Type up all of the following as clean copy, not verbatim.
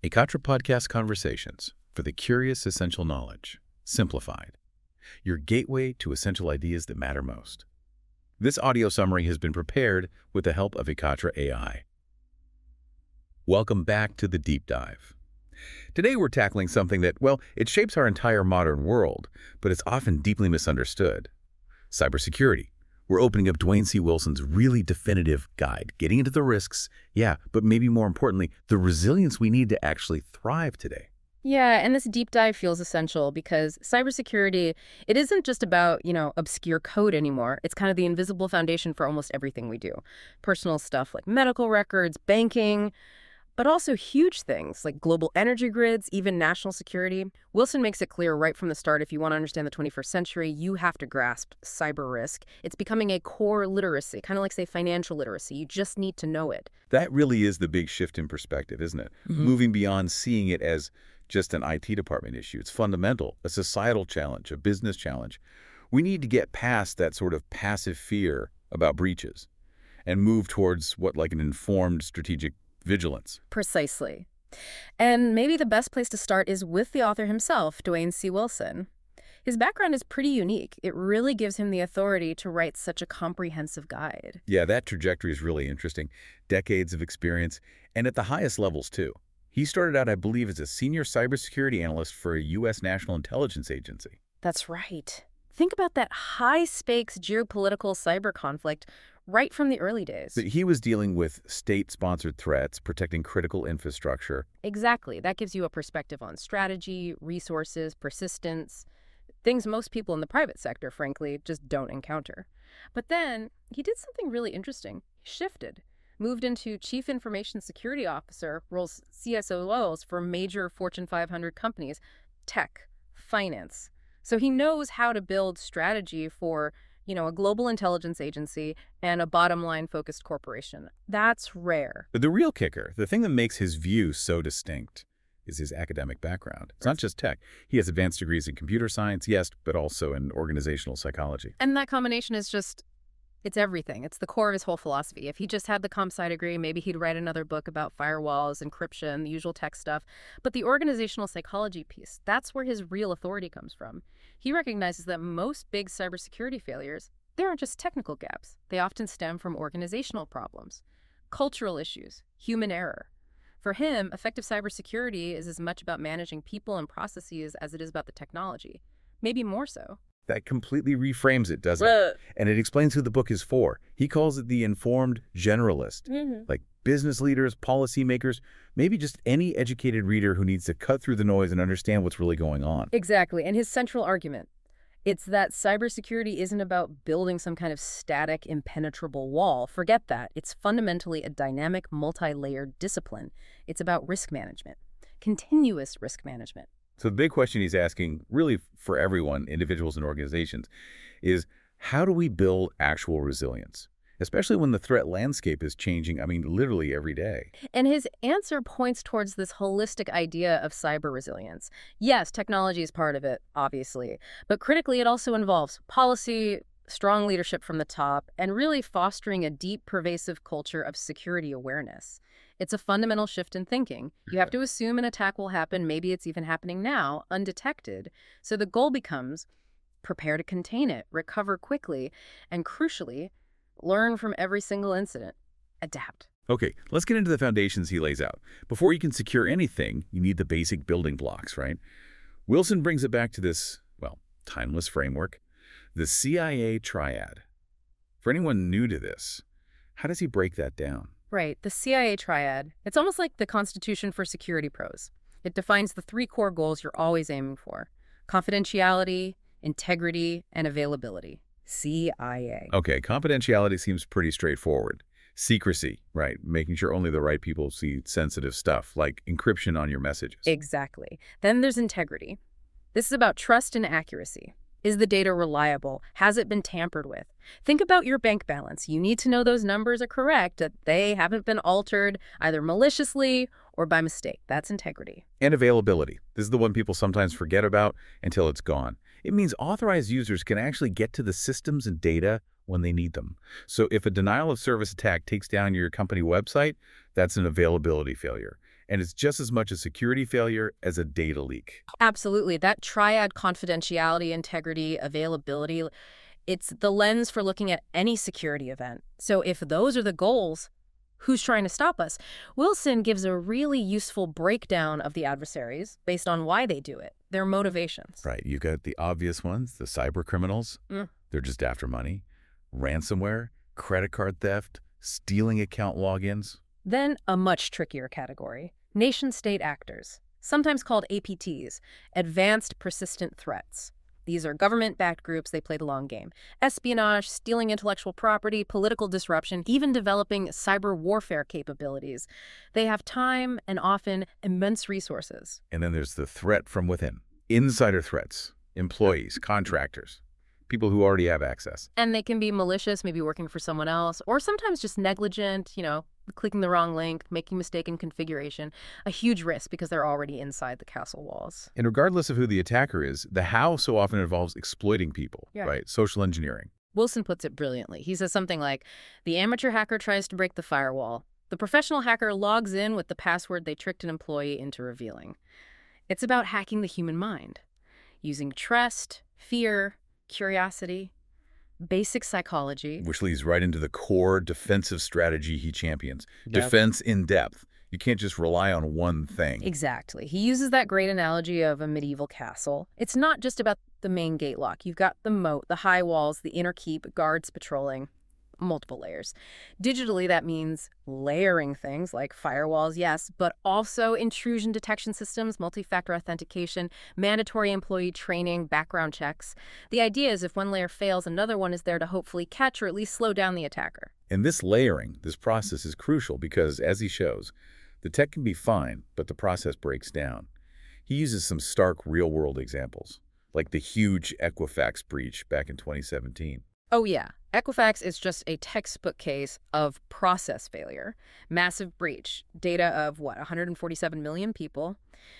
Ekatra Podcast Conversations for the Curious Essential Knowledge, simplified. Your gateway to essential ideas that matter most. This audio summary has been prepared with the help of Ekatra AI. Welcome back to the Deep Dive. Today we're tackling something that, well, it shapes our entire modern world, but it's often deeply misunderstood. Cybersecurity. We're opening up Dwayne C. Wilson's really definitive guide, getting into the risks, yeah, but maybe more importantly, the resilience we need to actually thrive today. Yeah, and this deep dive feels essential because cybersecurity, it isn't just about, obscure code anymore. It's kind of the invisible foundation for almost everything we do. Personal stuff like medical records, banking, but also huge things like global energy grids, even national security. Wilson makes it clear right from the start, if you want to understand the 21st century, you have to grasp cyber risk. It's becoming a core literacy, kind of like, say, financial literacy. You just need to know it. That really is the big shift in perspective, isn't it? Moving beyond seeing it as just an IT department issue. It's fundamental, a societal challenge, a business challenge. We need to get past that sort of passive fear about breaches and move towards like an informed strategic vigilance. Precisely. And maybe the best place to start is with the author himself, Dwayne C. Wilson. His background is pretty unique. It really gives him the authority to write such a comprehensive guide. Yeah, that trajectory is really interesting. Decades of experience, and at the highest levels, too. He started out, I believe, as a senior cybersecurity analyst for a U.S. National Intelligence Agency. That's right. Think about that high-stakes geopolitical cyber conflict right from the early days. But he was dealing with state-sponsored threats, protecting critical infrastructure. Exactly. That gives you a perspective on strategy, resources, persistence, things most people in the private sector, frankly, just don't encounter. But then he did something really interesting. He shifted, moved into Chief Information Security Officer roles, CSO roles for major Fortune 500 companies, tech, finance. So he knows how to build strategy for, a global intelligence agency and a bottom-line focused corporation. That's rare. But the real kicker, the thing that makes his view so distinct, is his academic background. It's not just tech. He has advanced degrees in computer science, yes, but also in organizational psychology. And that combination is just, it's everything. It's the core of his whole philosophy. If he just had the comp sci degree, maybe he'd write another book about firewalls, encryption, the usual tech stuff. But the organizational psychology piece, that's where his real authority comes from. He recognizes that most big cybersecurity failures, they aren't just technical gaps. They often stem from organizational problems, cultural issues, human error. For him, effective cybersecurity is as much about managing people and processes as it is about the technology, maybe more so. That completely reframes it, doesn't it? And it explains who the book is for. He calls it the informed generalist, like business leaders, policymakers, maybe just any educated reader who needs to cut through the noise and understand what's really going on. Exactly. And his central argument, it's that cybersecurity isn't about building some kind of static, impenetrable wall. Forget that. It's fundamentally a dynamic, multi-layered discipline. It's about risk management, continuous risk management. So the big question he's asking, really for everyone, individuals and organizations, is how do we build actual resilience? Especially when the threat landscape is changing, literally every day. And his answer points towards this holistic idea of cyber resilience. Yes, technology is part of it, obviously, but critically it also involves policy, strong leadership from the top, and really fostering a deep, pervasive culture of security awareness. It's a fundamental shift in thinking. You have to assume an attack will happen, maybe it's even happening now, undetected. So the goal becomes prepare to contain it, recover quickly, and crucially, learn from every single incident. Adapt. Okay, let's get into the foundations he lays out. Before you can secure anything, you need the basic building blocks, right? Wilson brings it back to this, timeless framework, the CIA triad. For anyone new to this, how does he break that down? Right, the CIA triad. It's almost like the Constitution for security pros. It defines the three core goals you're always aiming for: confidentiality, integrity, and availability. CIA. Okay, confidentiality seems pretty straightforward. Secrecy, right? Making sure only the right people see sensitive stuff, like encryption on your messages. Exactly. Then there's integrity. This is about trust and accuracy. Is the data reliable? Has it been tampered with? Think about your bank balance. You need to know those numbers are correct, that they haven't been altered either maliciously or by mistake. That's integrity. And availability. This is the one people sometimes forget about until it's gone. It means authorized users can actually get to the systems and data when they need them. So if a denial of service attack takes down your company website, that's an availability failure. And it's just as much a security failure as a data leak. Absolutely. That triad, confidentiality, integrity, availability, it's the lens for looking at any security event. So if those are the goals, who's trying to stop us? Wilson gives a really useful breakdown of the adversaries based on why they do it, their motivations. Right. You've got the obvious ones, the cyber criminals. They're just after money. Ransomware, credit card theft, stealing account logins. Then a much trickier category, nation-state actors, sometimes called APTs, advanced persistent threats. These are government-backed groups. They play the long game. Espionage, stealing intellectual property, political disruption, even developing cyber warfare capabilities. They have time and often immense resources. And then there's the threat from within. Insider threats, employees, contractors, people who already have access. And they can be malicious, maybe working for someone else, or sometimes just negligent, clicking the wrong link, making mistaken configuration. A huge risk because they're already inside the castle walls. And regardless of who the attacker is, the how so often involves exploiting people, right? Social engineering. Wilson puts it brilliantly. He says something like, the amateur hacker tries to break the firewall. The professional hacker logs in with the password they tricked an employee into revealing. It's about hacking the human mind, using trust, fear, curiosity, basic psychology. Which leads right into the core defensive strategy he champions. Yep. Defense in depth. You can't just rely on one thing. Exactly. He uses that great analogy of a medieval castle. It's not just about the main gate lock. You've got the moat, the high walls, the inner keep, guards patrolling. Multiple layers. Digitally, that means layering things like firewalls, yes, but also intrusion detection systems, multi-factor authentication, mandatory employee training, background checks. The idea is if one layer fails, another one is there to hopefully catch or at least slow down the attacker. And this layering, this process is crucial because, as he shows, the tech can be fine, but the process breaks down. He uses some stark real-world examples, like the huge Equifax breach back in 2017. Oh, yeah. Equifax is just a textbook case of process failure. Massive breach. Data of, 147 million people.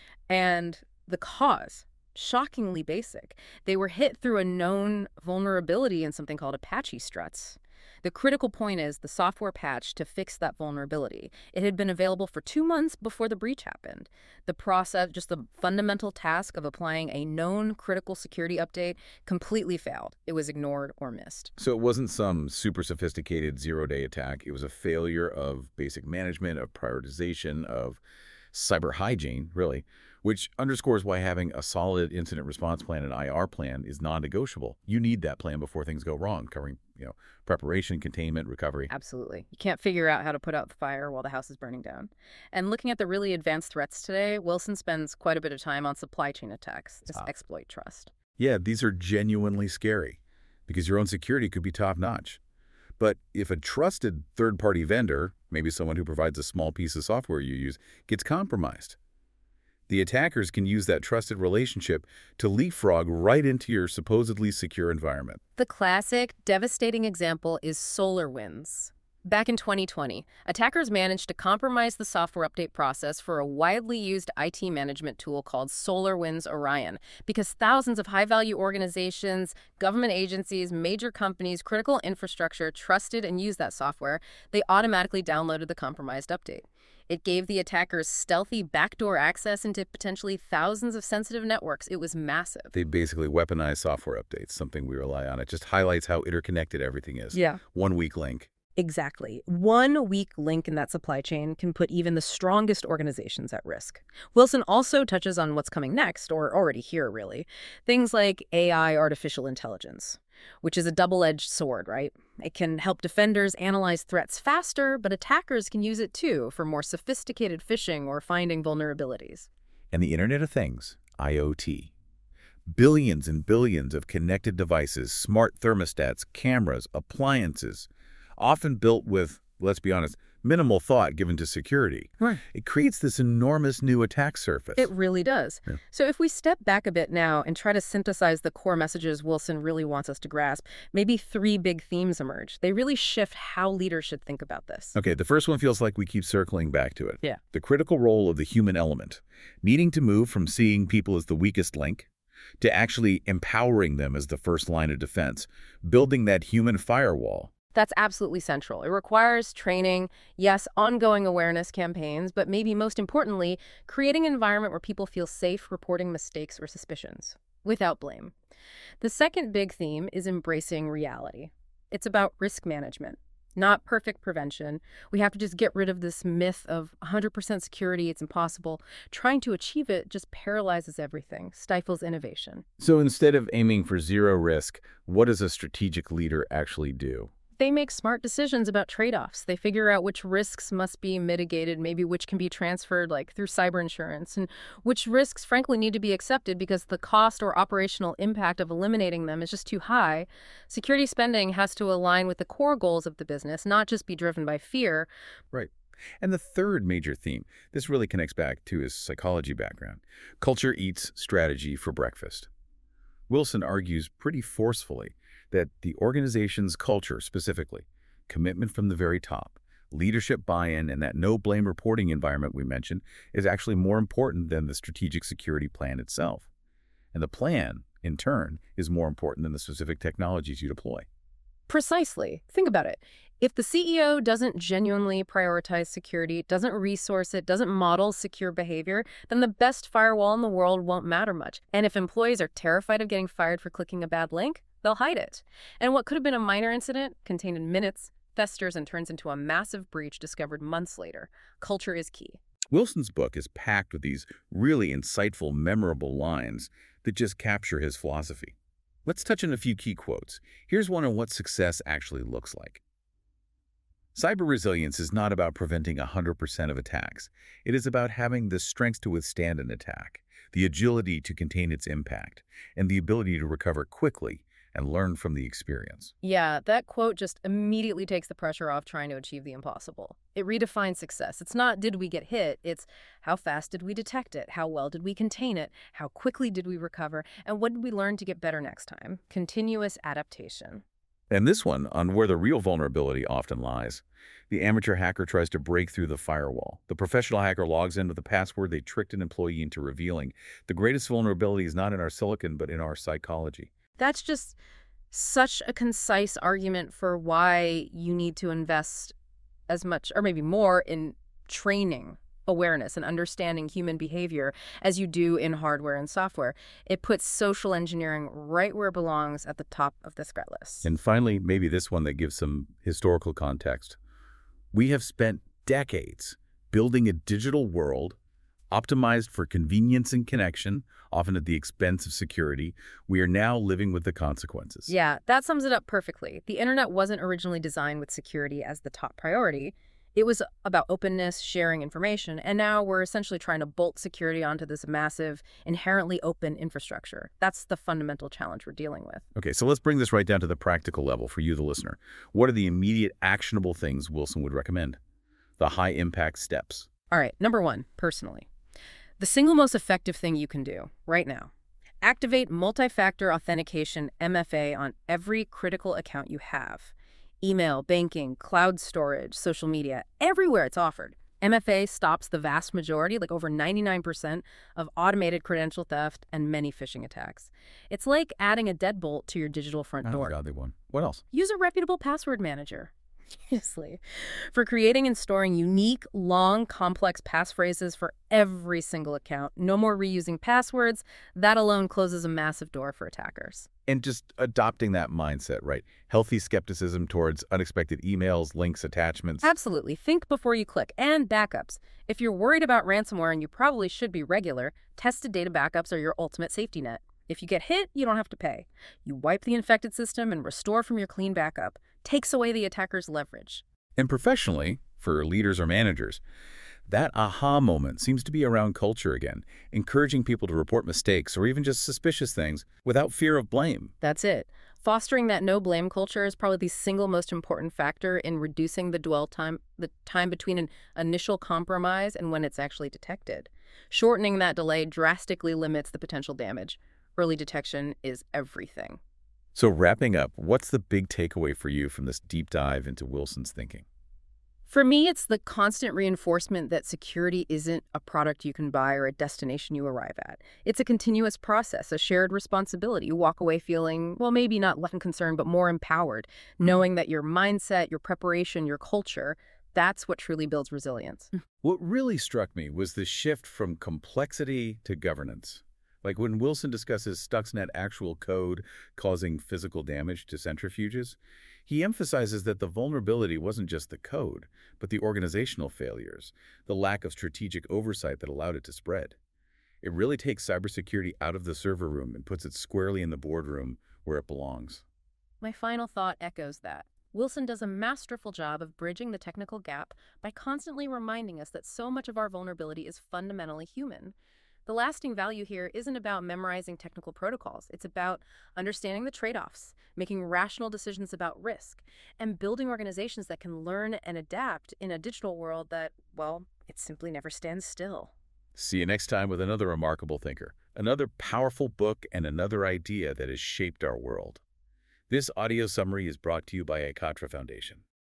And the cause, shockingly basic. They were hit through a known vulnerability in something called Apache struts. The critical point is the software patch to fix that vulnerability. It had been available for 2 months before the breach happened. The process, just the fundamental task of applying a known critical security update, completely failed. It was ignored or missed. So it wasn't some super sophisticated zero-day attack. It was a failure of basic management, of prioritization, of cyber hygiene, really, which underscores why having a solid incident response plan and IR plan is non-negotiable. You need that plan before things go wrong, covering, preparation, containment, recovery. Absolutely. You can't figure out how to put out the fire while the house is burning down. And looking at the really advanced threats today, Wilson spends quite a bit of time on supply chain attacks, this exploit trust. Yeah, these are genuinely scary because your own security could be top-notch. But if a trusted third-party vendor, maybe someone who provides a small piece of software you use, gets compromised, the attackers can use that trusted relationship to leapfrog right into your supposedly secure environment. The classic, devastating example is SolarWinds. Back in 2020, attackers managed to compromise the software update process for a widely used IT management tool called SolarWinds Orion because thousands of high-value organizations, government agencies, major companies, critical infrastructure trusted and used that software. They automatically downloaded the compromised update. It gave the attackers stealthy backdoor access into potentially thousands of sensitive networks. It was massive. They basically weaponized software updates, something we rely on. It just highlights how interconnected everything is. Yeah. One weak link. Exactly. One weak link in that supply chain can put even the strongest organizations at risk. Wilson also touches on what's coming next, or already here, really. Things like AI, artificial intelligence, which is a double-edged sword, right? It can help defenders analyze threats faster, but attackers can use it too for more sophisticated phishing or finding vulnerabilities. And the Internet of Things, IoT. Billions and billions of connected devices, smart thermostats, cameras, appliances, often built with, let's be honest, minimal thought given to security. Right. It creates this enormous new attack surface. It really does. Yeah. So if we step back a bit now and try to synthesize the core messages Wilson really wants us to grasp, maybe 3 big themes emerge. They really shift how leaders should think about this. Okay, the first one feels like we keep circling back to it. Yeah. The critical role of the human element, needing to move from seeing people as the weakest link to actually empowering them as the first line of defense, building that human firewall. That's absolutely central. It requires training, yes, ongoing awareness campaigns, but maybe most importantly, creating an environment where people feel safe reporting mistakes or suspicions without blame. The second big theme is embracing reality. It's about risk management, not perfect prevention. We have to just get rid of this myth of 100% security, it's impossible. Trying to achieve it just paralyzes everything, stifles innovation. So instead of aiming for zero risk, what does a strategic leader actually do? They make smart decisions about trade-offs. They figure out which risks must be mitigated, maybe which can be transferred like through cyber insurance, and which risks frankly need to be accepted because the cost or operational impact of eliminating them is just too high. Security spending has to align with the core goals of the business, not just be driven by fear. Right. And the third major theme, this really connects back to his psychology background. Culture eats strategy for breakfast. Wilson argues pretty forcefully that the organization's culture specifically, commitment from the very top, leadership buy-in, and that no-blame reporting environment we mentioned is actually more important than the strategic security plan itself. And the plan, in turn, is more important than the specific technologies you deploy. Precisely. Think about it. If the CEO doesn't genuinely prioritize security, doesn't resource it, doesn't model secure behavior, then the best firewall in the world won't matter much. And if employees are terrified of getting fired for clicking a bad link, they'll hide it. And what could have been a minor incident, contained in minutes, festers and turns into a massive breach discovered months later. Culture is key. Wilson's book is packed with these really insightful, memorable lines that just capture his philosophy. Let's touch on a few key quotes. Here's one on what success actually looks like. Cyber resilience is not about preventing 100% of attacks. It is about having the strength to withstand an attack, the agility to contain its impact, and the ability to recover quickly and learn from the experience. Yeah, that quote just immediately takes the pressure off trying to achieve the impossible. It redefines success. It's not, did we get hit? It's, how fast did we detect it? How well did we contain it? How quickly did we recover? And what did we learn to get better next time? Continuous adaptation. And this one, on where the real vulnerability often lies. The amateur hacker tries to break through the firewall. The professional hacker logs in with a password they tricked an employee into revealing. The greatest vulnerability is not in our silicon, but in our psychology. That's just such a concise argument for why you need to invest as much, or maybe more, in training awareness and understanding human behavior as you do in hardware and software. It puts social engineering right where it belongs, at the top of the threat list. And finally, maybe this one that gives some historical context. We have spent decades building a digital world optimized for convenience and connection, often at the expense of security. We are now living with the consequences. Yeah, that sums it up perfectly. The internet wasn't originally designed with security as the top priority. It was about openness, sharing information, and now we're essentially trying to bolt security onto this massive, inherently open infrastructure. That's the fundamental challenge we're dealing with. Okay, so let's bring this right down to the practical level for you, the listener. What are the immediate actionable things Wilson would recommend? The high-impact steps. All right, number one, personally. The single most effective thing you can do right now, activate multi-factor authentication MFA on every critical account you have. Email, banking, cloud storage, social media, everywhere it's offered. MFA stops the vast majority, like over 99%, of automated credential theft and many phishing attacks. It's like adding a deadbolt to your digital front door. Oh, God, they won. What else? Use a reputable password manager. Seriously. For creating and storing unique, long, complex passphrases for every single account. No more reusing passwords. That alone closes a massive door for attackers. And just adopting that mindset, right? Healthy skepticism towards unexpected emails, links, attachments. Absolutely. Think before you click. And backups. If you're worried about ransomware, and you probably should be regular, tested data backups are your ultimate safety net. If you get hit, you don't have to pay. You wipe the infected system and restore from your clean backup. Takes away the attacker's leverage. And professionally, for leaders or managers, that aha moment seems to be around culture again, encouraging people to report mistakes or even just suspicious things without fear of blame. That's it. Fostering that no-blame culture is probably the single most important factor in reducing the dwell time, the time between an initial compromise and when it's actually detected. Shortening that delay drastically limits the potential damage. Early detection is everything. So wrapping up, what's the big takeaway for you from this deep dive into Wilson's thinking? For me, it's the constant reinforcement that security isn't a product you can buy or a destination you arrive at. It's a continuous process, a shared responsibility. You walk away feeling, well, maybe not less concerned, but more empowered, knowing that your mindset, your preparation, your culture, that's what truly builds resilience. What really struck me was the shift from complexity to governance. Like when Wilson discusses Stuxnet actual code causing physical damage to centrifuges, he emphasizes that the vulnerability wasn't just the code, but the organizational failures, the lack of strategic oversight that allowed it to spread. It really takes cybersecurity out of the server room and puts it squarely in the boardroom where it belongs. My final thought echoes that. Wilson does a masterful job of bridging the technical gap by constantly reminding us that so much of our vulnerability is fundamentally human. The lasting value here isn't about memorizing technical protocols. It's about understanding the trade-offs, making rational decisions about risk, and building organizations that can learn and adapt in a digital world that, well, it simply never stands still. See you next time with another remarkable thinker, another powerful book, and another idea that has shaped our world. This audio summary is brought to you by Ekatra Foundation.